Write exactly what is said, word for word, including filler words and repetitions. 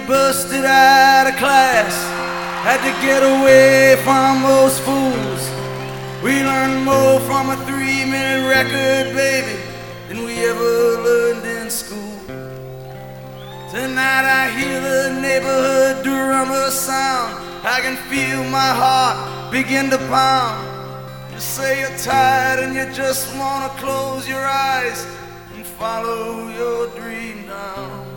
busted out of class, had to get away from those fools. We learned more from a three-minute record, baby, than we ever learned in school. Tonight I hear the neighborhood drummer sound. I can feel my heart begin to pound. You say you're tired and you just wanna close your eyes and follow your dream down.